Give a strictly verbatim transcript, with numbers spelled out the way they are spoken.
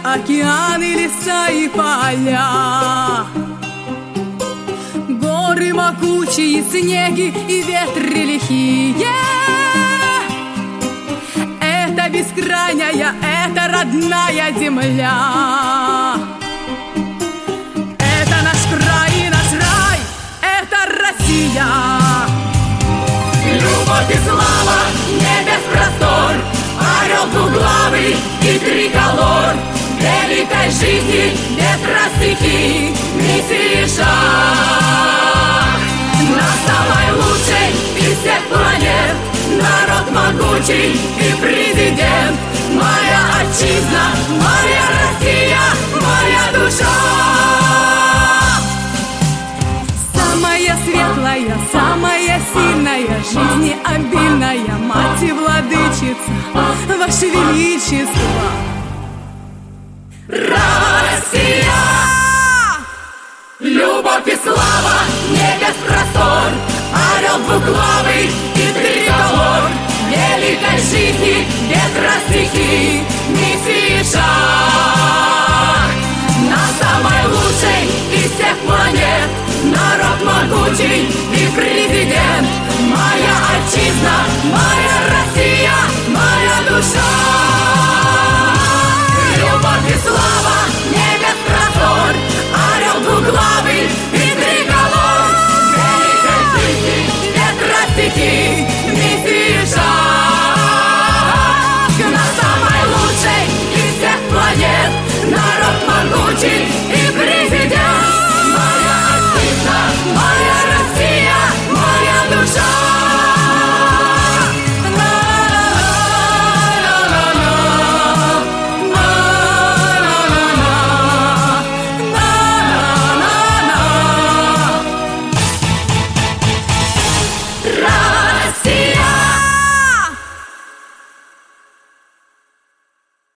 океаны, леса и поля, горы могучие, снеги и ветры лихие. Это бескрайняя, это родная земля. Это наш край и наш рай, это Россия. Любовь и слава, небес простор, орел двуглавый и триколор, великой жизни, ветра стихий, миссии шаг. На самой лучшей из всех планет народ могучий и президент. Моя отчизна, моя Россия, моя душа. Самая светлая, самая сильная, жизнеобильная мать и владычица, Ваше Величество. Россия! Любовь и слава, небес простор, орел двуглавый и триколор, великой жизни, ветра стихий, миссии шаг. На самой лучшей из всех планет народ могучий и президент. Моя отчизна, моя Россия, моя душа. Любовь и слава.